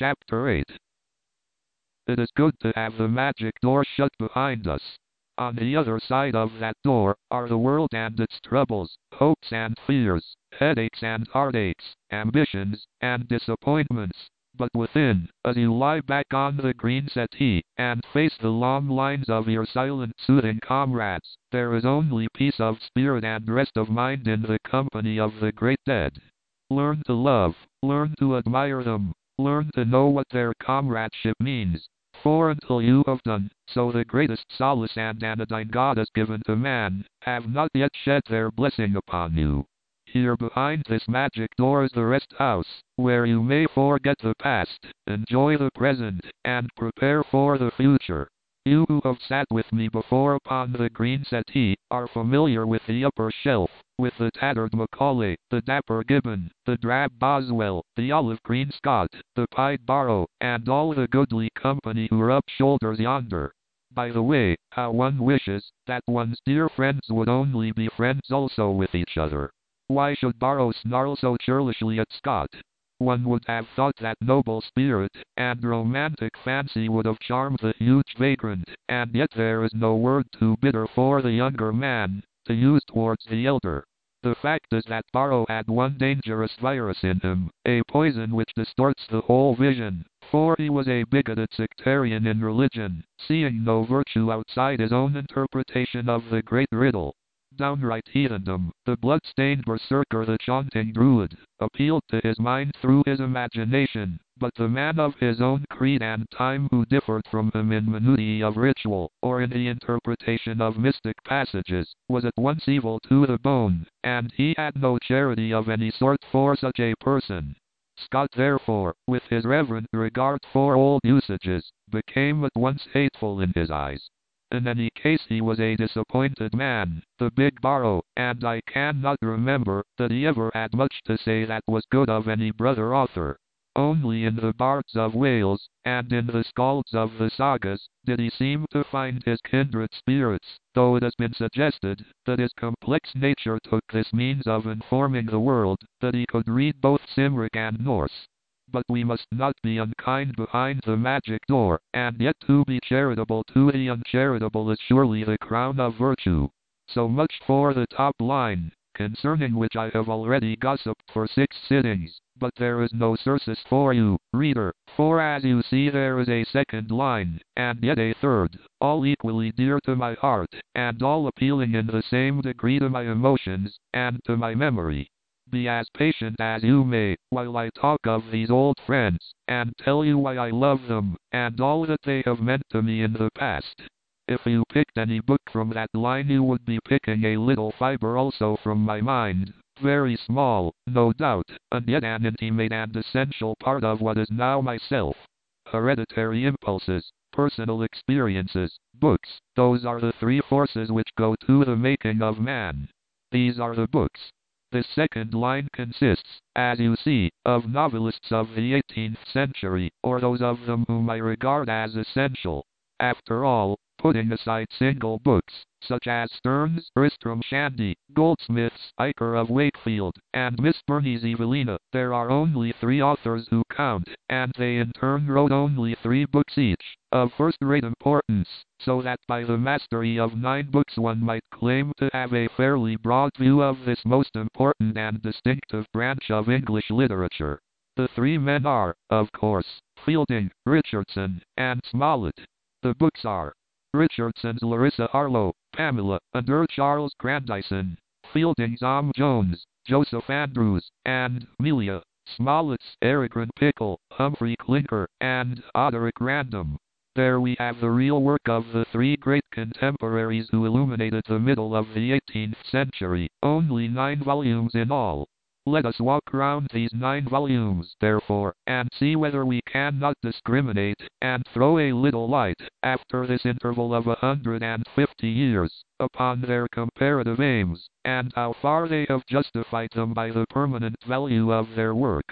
Chapter 8. It is good to have the magic door shut behind us. On the other side of that door are the world and its troubles, hopes and fears, headaches and heartaches, ambitions and disappointments. But within, as you lie back on the green settee and face the long lines of your silent, soothing comrades, there is only peace of spirit and rest of mind in the company of the great dead. Learn to love, learn to admire them, learn to know what their comradeship means. For until you have done so, the greatest solace and anodyne God has given to man have not yet shed their blessing upon you. Here behind this magic door is the rest house, where you may forget the past, enjoy the present, and prepare for the future. You who have sat with me before upon the green settee are familiar with the upper shelf, with the tattered Macaulay, the dapper Gibbon, the drab Boswell, the olive green Scott, the pied Borrow, and all the goodly company who rub shoulders yonder. By the way, how one wishes that one's dear friends would only be friends also with each other. Why should Borrow snarl so churlishly at Scott? One would have thought that noble spirit and romantic fancy would have charmed the huge vagrant, and yet there is no word too bitter for the younger man to use towards the elder. The fact is that Borrow had one dangerous virus in him, a poison which distorts the whole vision, for he was a bigoted sectarian in religion, seeing no virtue outside his own interpretation of the great riddle. Downright heathendom, the blood-stained berserker, the chaunting druid, appealed to his mind through his imagination, but the man of his own creed and time who differed from him in minutiae of ritual, or in the interpretation of mystic passages, was at once evil to the bone, and he had no charity of any sort for such a person. Scott therefore, with his reverent regard for old usages, became at once hateful in his eyes. In any case he was a disappointed man, the big Borrow, and I cannot remember that he ever had much to say that was good of any brother author. Only in the bards of Wales, and in the skalds of the sagas, did he seem to find his kindred spirits, though it has been suggested that his complex nature took this means of informing the world that he could read both Cymric and Norse. But we must not be unkind behind the magic door, and yet to be charitable to the uncharitable is surely the crown of virtue. So much for the top line, concerning which I have already gossiped for 6 sittings, but there is no surcease for you, reader, for as you see there is a second line, and yet a third, all equally dear to my heart, and all appealing in the same degree to my emotions, and to my memory. Be as patient as you may, while I talk of these old friends, and tell you why I love them, and all that they have meant to me in the past. If you picked any book from that line, you would be picking a little fiber also from my mind, very small, no doubt, and yet an intimate and essential part of what is now myself. Hereditary impulses, personal experiences, books, those are the 3 forces which go to the making of man. These are the books. This second line consists, as you see, of novelists of the 18th century, or those of them whom I regard as essential. After all, putting aside single books, such as Stearns, Tristram Shandy, Goldsmith's Iker of Wakefield, and Miss Burney's Evelina, there are only 3 authors who count, and they in turn wrote only 3 books each, of first-rate importance, so that by the mastery of 9 books one might claim to have a fairly broad view of this most important and distinctive branch of English literature. The 3 men are, of course, Fielding, Richardson, and Smollett. The books are Richardson's Larissa Harlow, Pamela, and Charles Grandison; Fielding's Jones, Joseph Andrews, and Amelia; Smollett's Peregrine Pickle, Humphrey Clinker, and Oderic Random. There we have the real work of the 3 great contemporaries who illuminated the middle of the 18th century, only 9 volumes in all. Let us walk round these 9 volumes, therefore, and see whether we cannot discriminate, and throw a little light, after this interval of 150 years, upon their comparative aims, and how far they have justified them by the permanent value of their work.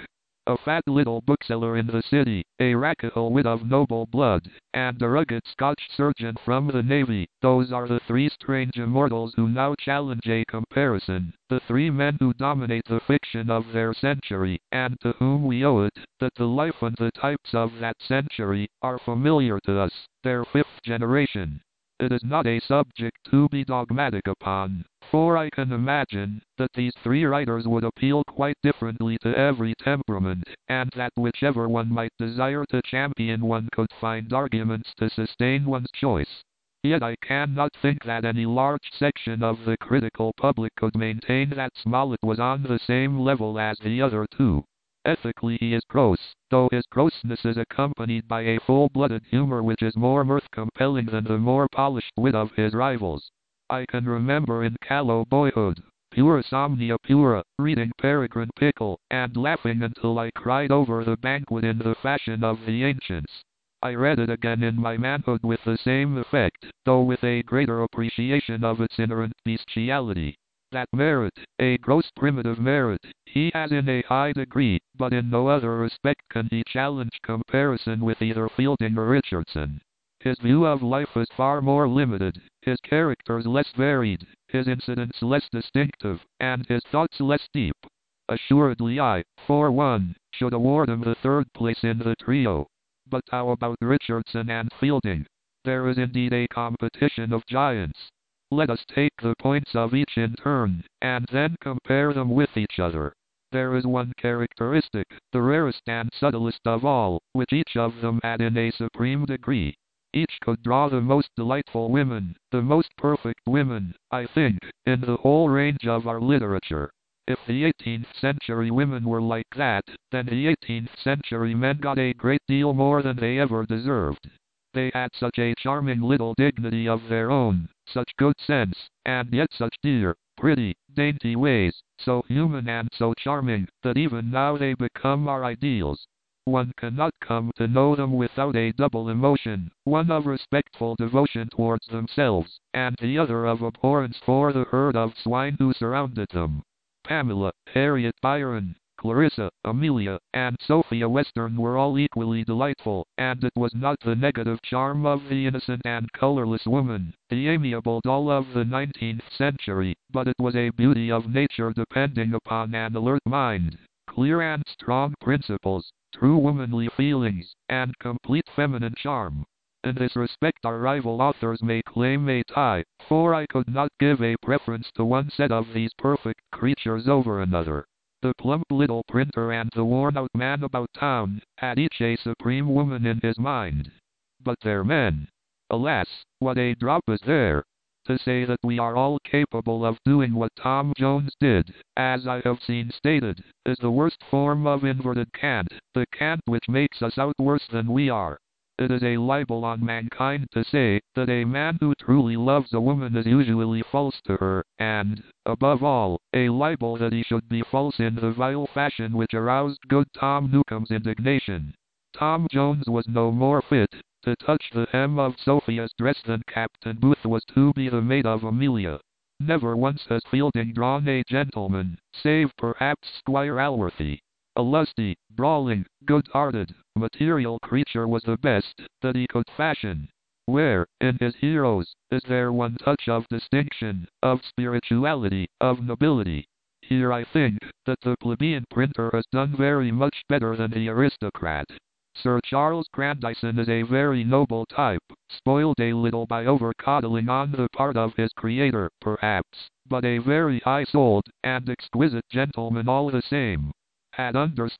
A fat little bookseller in the city, a rackettle wit of noble blood, and a rugged Scotch surgeon from the Navy. Those are the three strange immortals who now challenge a comparison, the three men who dominate the fiction of their century, and to whom we owe it, that the life and the types of that century are familiar to us, their fifth generation. It is not a subject to be dogmatic upon, for I can imagine that these three writers would appeal quite differently to every temperament, and that whichever one might desire to champion one could find arguments to sustain one's choice. Yet I cannot think that any large section of the critical public could maintain that Smollett was on the same level as the other two. Ethically he is gross, though his grossness is accompanied by a full-blooded humor which is more mirth-compelling than the more polished wit of his rivals. I can remember in callow boyhood, pure somnia pura, reading Peregrine Pickle, and laughing until I cried over the banquet in the fashion of the ancients. I read it again in my manhood with the same effect, though with a greater appreciation of its inherent bestiality. That merit, a gross primitive merit, he has in a high degree, but in no other respect can he challenge comparison with either Fielding or Richardson. His view of life is far more limited, his characters less varied, his incidents less distinctive, and his thoughts less deep. Assuredly I, for one, should award him the third place in the trio. But how about Richardson and Fielding? There is indeed a competition of giants. Let us take the points of each in turn, and then compare them with each other. There is one characteristic, the rarest and subtlest of all, which each of them had in a supreme degree. Each could draw the most delightful women, the most perfect women, I think, in the whole range of our literature. If the 18th century women were like that, then the 18th century men got a great deal more than they ever deserved. They had such a charming little dignity of their own, such good sense, and yet such dear, pretty, dainty ways, so human and so charming, that even now they become our ideals. One cannot come to know them without a double emotion, one of respectful devotion towards themselves, and the other of abhorrence for the herd of swine who surrounded them. Pamela, Harriet Byron, Clarissa, Amelia, and Sophia Western were all equally delightful, and it was not the negative charm of the innocent and colorless woman, the amiable doll of the 19th century, but it was a beauty of nature depending upon an alert mind, clear and strong principles, true womanly feelings, and complete feminine charm. In this respect our rival authors may claim a tie, for I could not give a preference to one set of these perfect creatures over another. The plump little printer and the worn-out man about town had each a supreme woman in his mind. But their men. Alas, what a drop is there! To say that we are all capable of doing what Tom Jones did, as I have seen stated, is the worst form of inverted cant, the cant which makes us out worse than we are. It is a libel on mankind to say that a man who truly loves a woman is usually false to her, and, above all, a libel that he should be false in the vile fashion which aroused good Tom Newcome's indignation. Tom Jones was no more fit to touch the hem of Sophia's dress than Captain Booth was to be the mate of Amelia. Never once has Fielding drawn a gentleman, save perhaps Squire Alworthy. A lusty, brawling, good-hearted, material creature was the best that he could fashion. Where, in his heroes, is there one touch of distinction, of spirituality, of nobility? Here I think that the plebeian printer has done very much better than the aristocrat. Sir Charles Grandison is a very noble type, spoiled a little by over-coddling on the part of his creator, perhaps, but a very high-souled and exquisite gentleman all the same. Had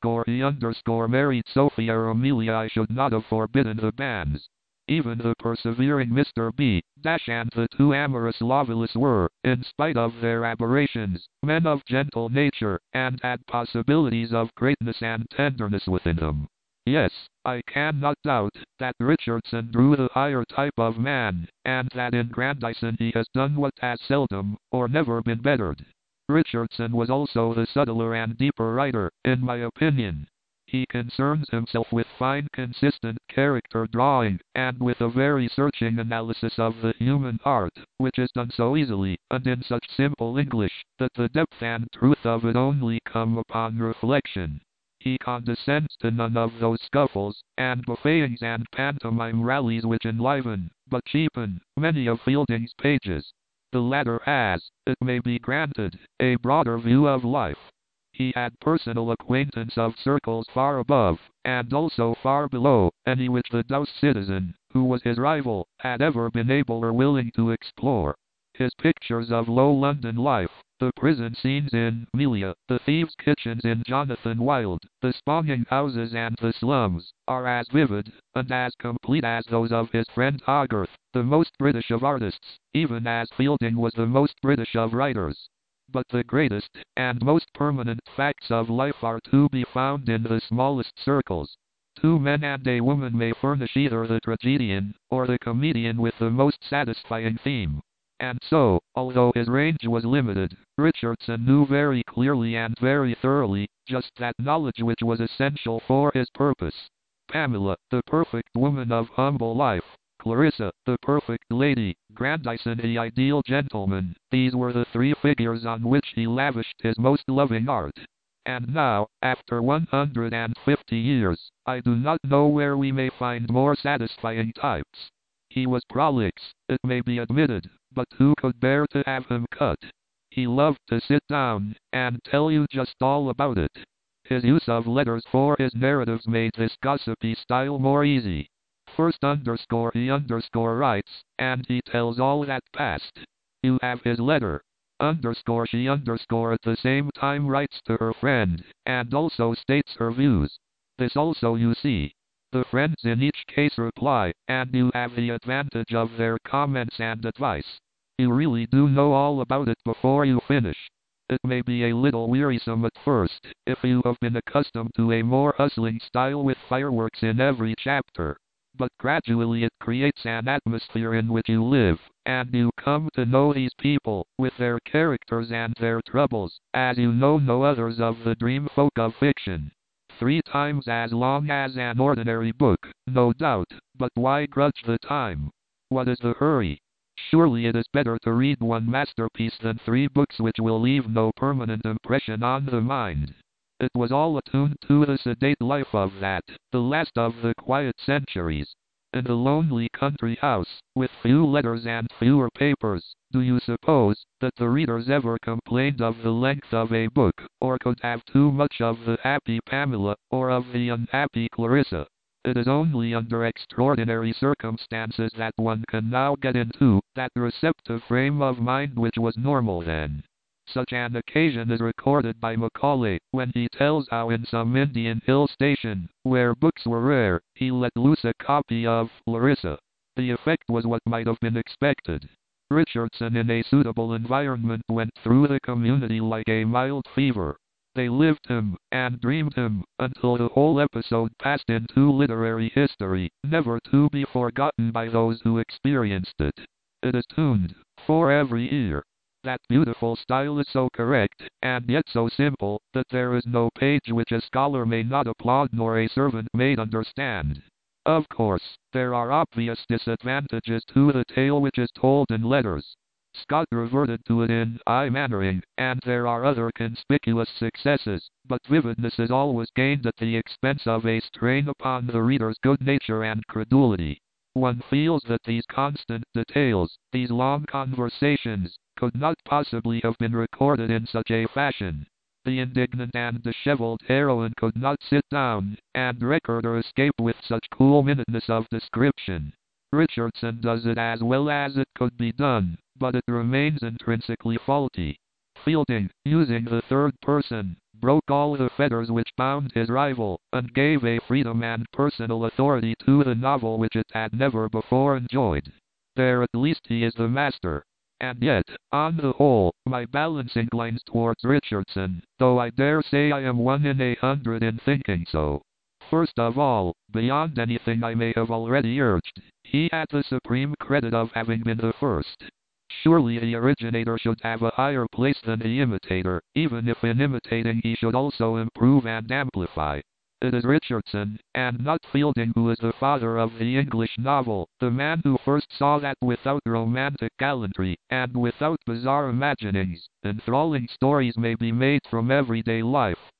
he married Sophia or Amelia, I should not have forbidden the banns. Even the persevering Mr. B. and the two amorous Lovelace were, in spite of their aberrations, men of gentle nature, and had possibilities of greatness and tenderness within them. Yes, I cannot doubt that Richardson drew the higher type of man, and that in Grandison he has done what has seldom or never been bettered. Richardson was also the subtler and deeper writer, in my opinion. He concerns himself with fine consistent character drawing, and with a very searching analysis of the human heart, which is done so easily, and in such simple English, that the depth and truth of it only come upon reflection. He condescends to none of those scuffles, and buffetings and pantomime rallies which enliven, but cheapen, many of Fielding's pages. The latter has, it may be granted, a broader view of life. He had personal acquaintance of circles far above, and also far below, any which the douce citizen, who was his rival, had ever been able or willing to explore. His pictures of low London life, the prison scenes in Melia, the thieves' kitchens in Jonathan Wild, the spawning houses and the slums, are as vivid, and as complete as those of his friend Hogarth, the most British of artists, even as Fielding was the most British of writers. But the greatest, and most permanent facts of life are to be found in the smallest circles. Two men and a woman may furnish either the tragedian, or the comedian with the most satisfying theme. And so, although his range was limited, Richardson knew very clearly and very thoroughly, just that knowledge which was essential for his purpose. Pamela, the perfect woman of humble life. Clarissa, the perfect lady. Grandison, the ideal gentleman. These were the three figures on which he lavished his most loving art. And now, after 150 years, I do not know where we may find more satisfying types. He was prolix, it may be admitted, but who could bear to have him cut? He loved to sit down, and tell you just all about it. His use of letters for his narratives made this gossipy style more easy. First underscore he underscore writes, and he tells all that passed. You have his letter. Underscore she underscore at the same time writes to her friend, and also states her views. This also you see. The friends in each case reply, and you have the advantage of their comments and advice. You really do know all about it before you finish. It may be a little wearisome at first, if you have been accustomed to a more hustling style with fireworks in every chapter. But gradually it creates an atmosphere in which you live, and you come to know these people, with their characters and their troubles, as you know no others of the dream folk of fiction. 3 times as long as an ordinary book, no doubt, but why grudge the time? What is the hurry? Surely it is better to read one masterpiece than 3 books which will leave no permanent impression on the mind. It was all attuned to the sedate life of that, the last of the quiet centuries. In a lonely country house, with few letters and fewer papers, do you suppose that the readers ever complained of the length of a book, or could have too much of the happy Pamela, or of the unhappy Clarissa? It is only under extraordinary circumstances that one can now get into that receptive frame of mind which was normal then. Such an occasion is recorded by Macaulay, when he tells how in some Indian hill station, where books were rare, he let loose a copy of Larissa. The effect was what might have been expected. Richardson in a suitable environment went through the community like a mild fever. They lived him, and dreamed him, until the whole episode passed into literary history, never to be forgotten by those who experienced it. It is tuned, for every ear. That beautiful style is so correct, and yet so simple, that there is no page which a scholar may not applaud nor a servant maid understand. Of course, there are obvious disadvantages to the tale which is told in letters. Scott reverted to it in I Mannering, and there are other conspicuous successes, but vividness is always gained at the expense of a strain upon the reader's good nature and credulity. One feels that these constant details, these long conversations, could not possibly have been recorded in such a fashion. The indignant and disheveled heroine could not sit down and record her escape with such cool minuteness of description. Richardson does it as well as it could be done, but it remains intrinsically faulty. Fielding, using the third person, broke all the fetters which bound his rival, and gave a freedom and personal authority to the novel which it had never before enjoyed. There at least he is the master. And yet, on the whole, my balance inclines towards Richardson, though I dare say I am 1 in 100 in thinking so. First of all, beyond anything I may have already urged, he had the supreme credit of having been the first. Surely the originator should have a higher place than the imitator, even if in imitating he should also improve and amplify. It is Richardson, and not Fielding, who is the father of the English novel, the man who first saw that without romantic gallantry, and without bizarre imaginings, enthralling stories may be made from everyday life.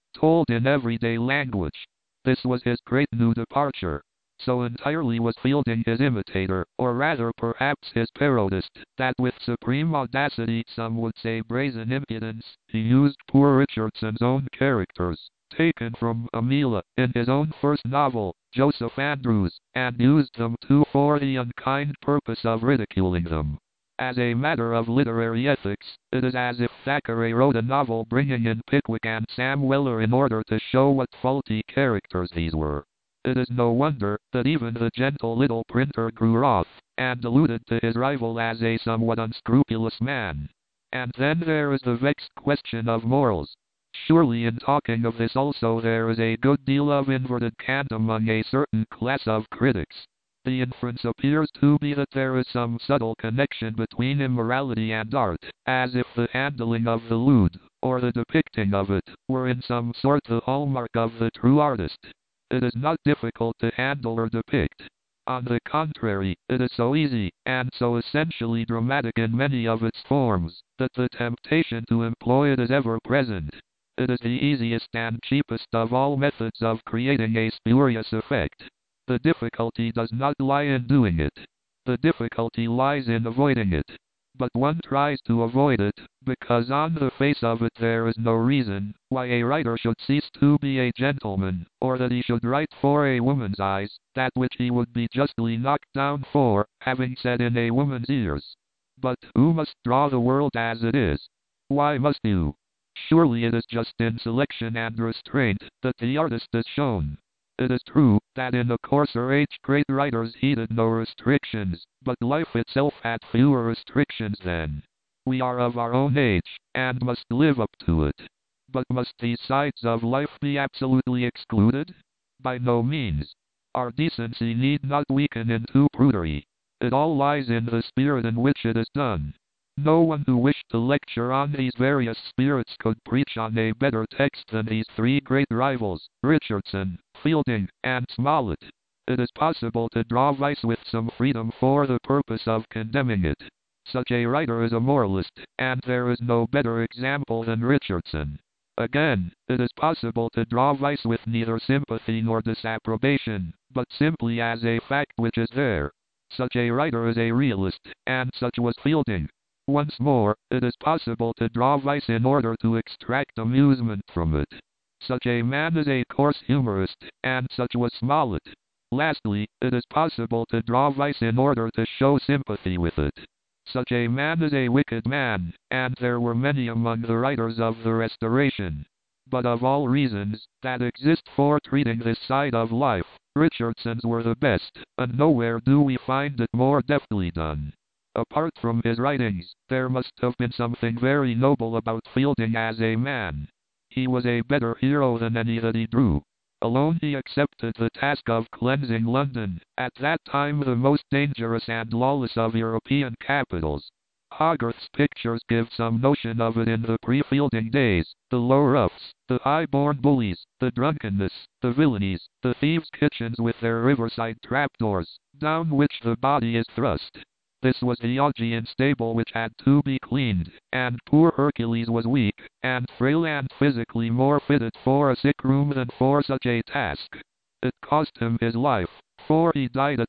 told in everyday language. This was his great new departure. So entirely was Fielding his imitator, or rather perhaps his parodist, that with supreme audacity, some would say brazen impudence, he used poor Richardson's own characters, taken from Amelia, in his own first novel, Joseph Andrews, and used them too for the unkind purpose of ridiculing them. As a matter of literary ethics, it is as if Thackeray wrote a novel bringing in Pickwick and Sam Weller in order to show what faulty characters these were. It is no wonder that even the gentle little printer grew wroth, and alluded to his rival as a somewhat unscrupulous man. And then there is the vexed question of morals. Surely in talking of this also there is a good deal of inverted cant among a certain class of critics. The inference appears to be that there is some subtle connection between immorality and art, as if the handling of the lewd, or the depicting of it, were in some sort the hallmark of the true artist. It is not difficult to handle or depict. On the contrary, it is so easy, and so essentially dramatic in many of its forms, that the temptation to employ it is ever present. It is the easiest and cheapest of all methods of creating a spurious effect. The difficulty does not lie in doing it. The difficulty lies in avoiding it. But one tries to avoid it, because on the face of it there is no reason why a writer should cease to be a gentleman, or that he should write for a woman's eyes, that which he would be justly knocked down for, having said in a woman's ears. But who must draw the world as it is? Why must you? Surely it is just in selection and restraint that the artist is shown. It is true that in the coarser age great writers heeded no restrictions, but life itself had fewer restrictions then. We are of our own age, and must live up to it. But must these sides of life be absolutely excluded? By no means. Our decency need not weaken into prudery. It all lies in the spirit in which it is done. No one who wished to lecture on these various spirits could preach on a better text than these three great rivals, Richardson, Fielding, and Smollett. It is possible to draw vice with some freedom for the purpose of condemning it. Such a writer is a moralist, and there is no better example than Richardson. Again, it is possible to draw vice with neither sympathy nor disapprobation, but simply as a fact which is there. Such a writer is a realist, and such was Fielding. Once more, it is possible to draw vice in order to extract amusement from it. Such a man is a coarse humorist, and such was Smollett. Lastly, it is possible to draw vice in order to show sympathy with it. Such a man is a wicked man, and there were many among the writers of the Restoration. But of all reasons that exist for treating this side of life, Richardson's were the best, and nowhere do we find it more deftly done. Apart from his writings, there must have been something very noble about Fielding as a man. He was a better hero than any that he drew. Alone he accepted the task of cleansing London, at that time the most dangerous and lawless of European capitals. Hogarth's pictures give some notion of it in the pre-Fielding days, the low roughs, the high-born bullies, the drunkenness, the villainies, the thieves' kitchens with their riverside trapdoors, down which the body is thrust. This was the Augean stable which had to be cleaned, and poor Hercules was weak, and frail and physically more fitted for a sick room than for such a task. It cost him his life, for he died at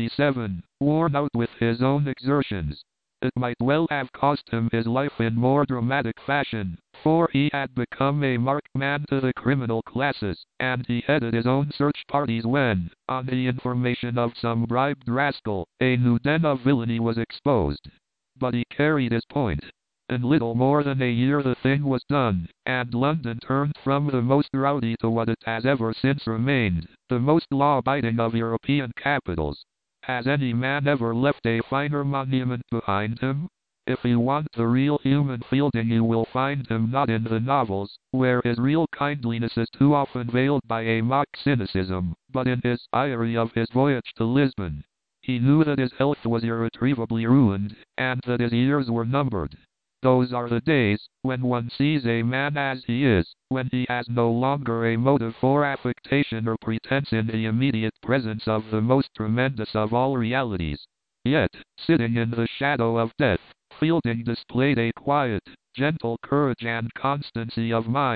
47, worn out with his own exertions. It might well have cost him his life in more dramatic fashion, for he had become a marked man to the criminal classes, and he headed his own search parties when, on the information of some bribed rascal, a new den of villainy was exposed. But he carried his point. In little more than a year the thing was done, and London turned from the most rowdy to what it has ever since remained, the most law-abiding of European capitals. Has any man ever left a finer monument behind him? If you want the real human Fielding you will find him not in the novels, where his real kindliness is too often veiled by a mock cynicism, but in his diary of his voyage to Lisbon. He knew that his health was irretrievably ruined, and that his years were numbered. Those are the days when one sees a man as he is, when he has no longer a motive for affectation or pretense in the immediate presence of the most tremendous of all realities. Yet, sitting in the shadow of death, Fielding displayed a quiet, gentle courage and constancy of mind,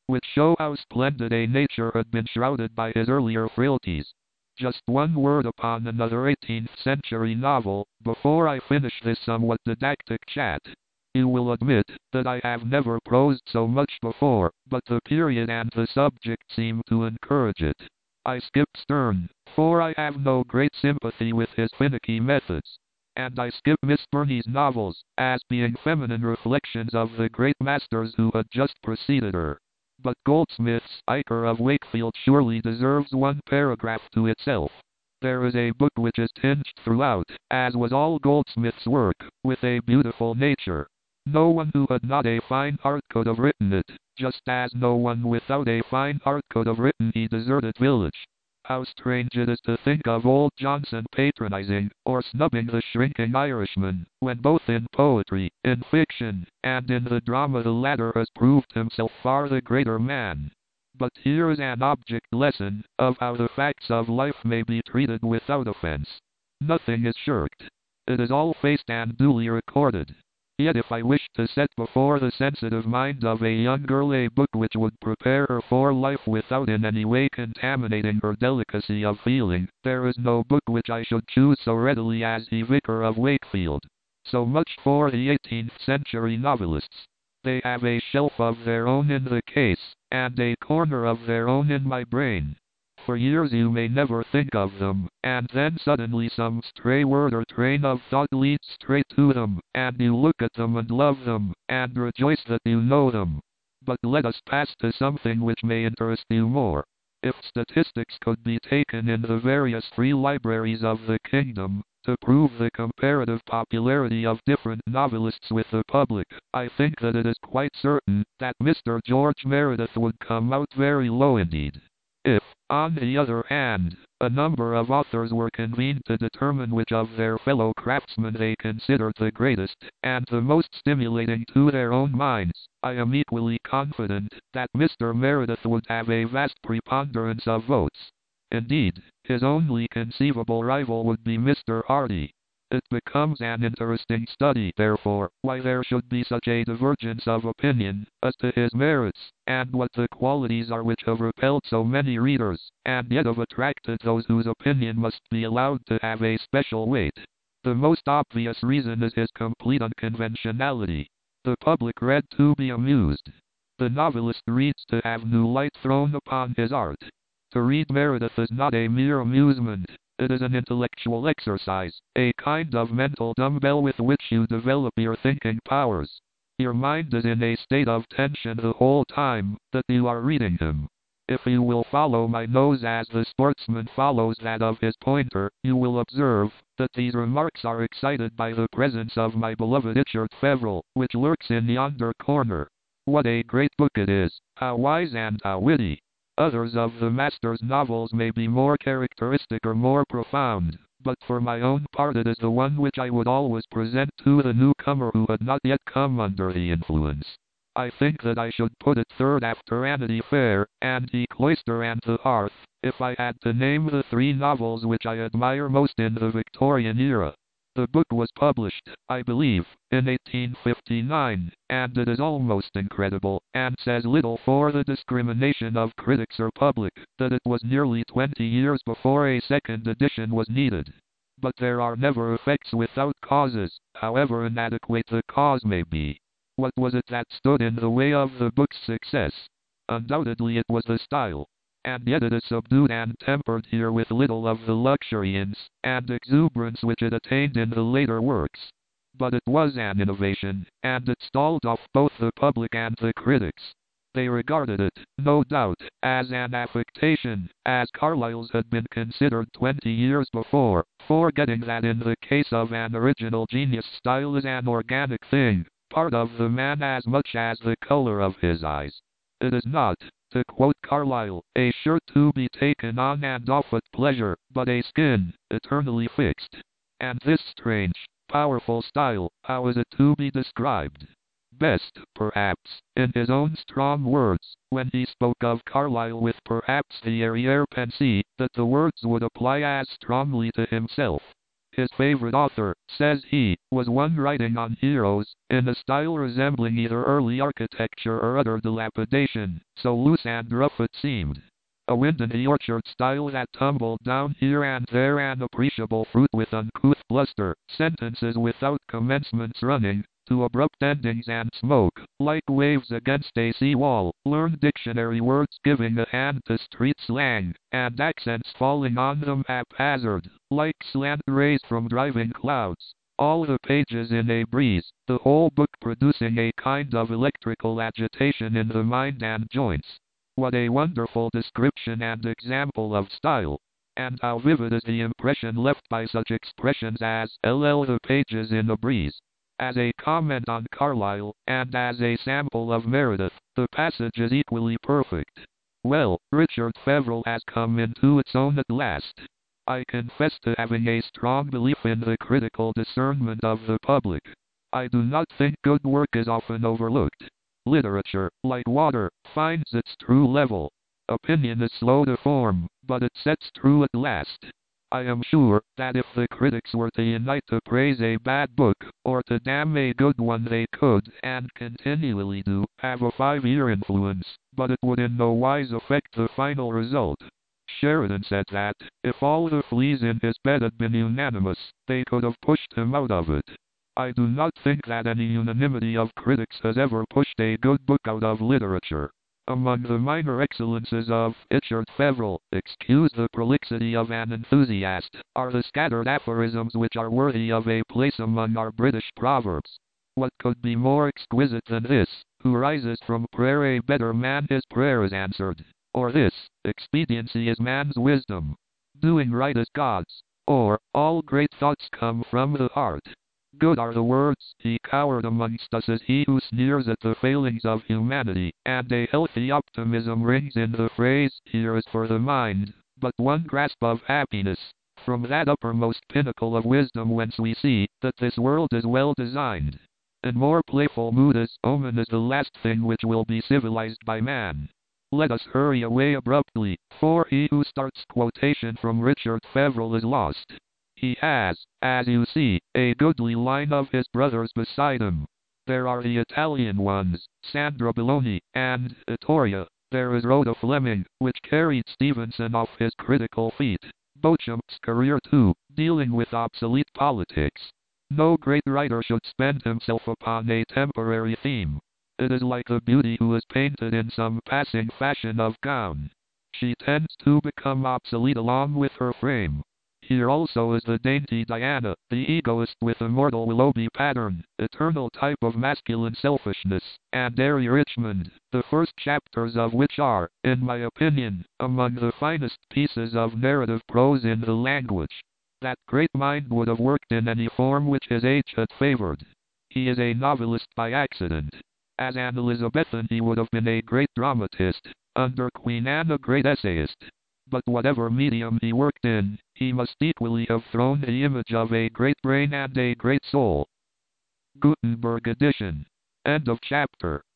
which show how splendid a nature had been shrouded by his earlier frailties. Just one word upon another 18th century novel, before I finish this somewhat didactic chat. You will admit that I have never prosed so much before, but the period and the subject seem to encourage it. I skip Sterne, for I have no great sympathy with his finicky methods. And I skip Miss Burney's novels, as being feminine reflections of the great masters who had just preceded her. But Goldsmith's Iker of Wakefield surely deserves one paragraph to itself. There is a book which is tinged throughout, as was all Goldsmith's work, with a beautiful nature. No one who had not a fine heart could have written it, just as no one without a fine heart could have written A Deserted Village. How strange it is to think of old Johnson patronizing, or snubbing the shrinking Irishman, when both in poetry, in fiction, and in the drama the latter has proved himself far the greater man. But here is an object lesson, of how the facts of life may be treated without offense. Nothing is shirked. It is all faced and duly recorded. Yet if I wished to set before the sensitive mind of a young girl a book which would prepare her for life without in any way contaminating her delicacy of feeling, there is no book which I should choose so readily as The Vicar of Wakefield. So much for the 18th century novelists. They have a shelf of their own in the case, and a corner of their own in my brain. For years you may never think of them, and then suddenly some stray word or train of thought leads straight to them, and you look at them and love them, and rejoice that you know them. But let us pass to something which may interest you more. If statistics could be taken in the various free libraries of the kingdom, to prove the comparative popularity of different novelists with the public, I think that it is quite certain that Mr. George Meredith would come out very low indeed. If, on the other hand, a number of authors were convened to determine which of their fellow craftsmen they considered the greatest, and the most stimulating to their own minds, I am equally confident that Mr. Meredith would have a vast preponderance of votes. Indeed, his only conceivable rival would be Mr. Hardy. It becomes an interesting study, therefore, why there should be such a divergence of opinion as to his merits, and what the qualities are which have repelled so many readers, and yet have attracted those whose opinion must be allowed to have a special weight. The most obvious reason is his complete unconventionality. The public read to be amused. The novelist reads to have new light thrown upon his art. To read Meredith is not a mere amusement. It is an intellectual exercise, a kind of mental dumbbell with which you develop your thinking powers. Your mind is in a state of tension the whole time that you are reading him. If you will follow my nose as the sportsman follows that of his pointer, you will observe that these remarks are excited by the presence of my beloved Richard Feverel, which lurks in yonder corner. What a great book it is, how wise and how witty! Others of the master's novels may be more characteristic or more profound, but for my own part it is the one which I would always present to the newcomer who had not yet come under the influence. I think that I should put it third after Vanity Fair, and The Cloister and the Hearth, if I had to name the three novels which I admire most in the Victorian era. The book was published, I believe, in 1859, and it is almost incredible, and says little for the discrimination of critics or public, that it was nearly 20 years before a second edition was needed. But there are never effects without causes, however inadequate the cause may be. What was it that stood in the way of the book's success? Undoubtedly it was the style. And yet it is subdued and tempered here with little of the luxuriance and exuberance which it attained in the later works. But it was an innovation, and it stalled off both the public and the critics. They regarded it, no doubt, as an affectation, as Carlyle's had been considered 20 years before, forgetting that in the case of an original genius style is an organic thing, part of the man as much as the color of his eyes. It is not, to quote Carlyle, a shirt to be taken on and off at pleasure, but a skin, eternally fixed. And this strange, powerful style, how is it to be described? Best, perhaps, in his own strong words, when he spoke of Carlyle with perhaps the arrière-pensée that the words would apply as strongly to himself. His favorite author, says he, was one writing on heroes, in a style resembling either early architecture or utter dilapidation, so loose and rough it seemed. A wind in the orchard style that tumbled down here and there, an appreciable fruit with uncouth bluster, sentences without commencements running to abrupt endings and smoke, like waves against a seawall, learned dictionary words giving a hand to street slang, and accents falling on them haphazard, like slant rays from driving clouds. All the pages in a breeze, the whole book producing a kind of electrical agitation in the mind and joints. What a wonderful description and example of style! And how vivid is the impression left by such expressions as the pages in a breeze. As a comment on Carlyle, and as a sample of Meredith, the passage is equally perfect. Well, Richard Feverel has come into its own at last. I confess to having a strong belief in the critical discernment of the public. I do not think good work is often overlooked. Literature, like water, finds its true level. Opinion is slow to form, but it sets true at last. I am sure that if the critics were to unite to praise a bad book, or to damn a good one, they could, and continually do, have a 5-year influence, but it would in no wise affect the final result. Sheridan said that, if all the fleas in his bed had been unanimous, they could have pushed him out of it. I do not think that any unanimity of critics has ever pushed a good book out of literature. Among the minor excellences of Richard Feverel, excuse the prolixity of an enthusiast, are the scattered aphorisms which are worthy of a place among our British proverbs. What could be more exquisite than this? Who rises from prayer a better man, his prayer is answered. Or this, expediency is man's wisdom. Doing right is God's. Or, all great thoughts come from the heart. Good are the words, he coward amongst us is he who sneers at the failings of humanity, and a healthy optimism rings in the phrase, here is for the mind, but one grasp of happiness, from that uppermost pinnacle of wisdom whence we see, that this world is well designed. In more playful mood is, omen is the last thing which will be civilized by man. Let us hurry away abruptly, for he who starts quotation from Richard Feverel is lost. He has, as you see, a goodly line of his brothers beside him. There are the Italian ones, Sandra Belloni, and Vittoria. There is Rhoda Fleming, which carried Stevenson off his critical feet. Beauchamp's career too, dealing with obsolete politics. No great writer should spend himself upon a temporary theme. It is like the beauty who is painted in some passing fashion of gown. She tends to become obsolete along with her frame. Here also is the dainty Diana, the egoist with immortal Willoughby pattern, eternal type of masculine selfishness, and airy Richmond, the first chapters of which are, in my opinion, among the finest pieces of narrative prose in the language. That great mind would have worked in any form which his age had favored. He is a novelist by accident. As an Elizabethan he would have been a great dramatist, under Queen Anne a great essayist. But whatever medium he worked in, he must equally have thrown the image of a great brain and a great soul. Gutenberg edition. End of chapter.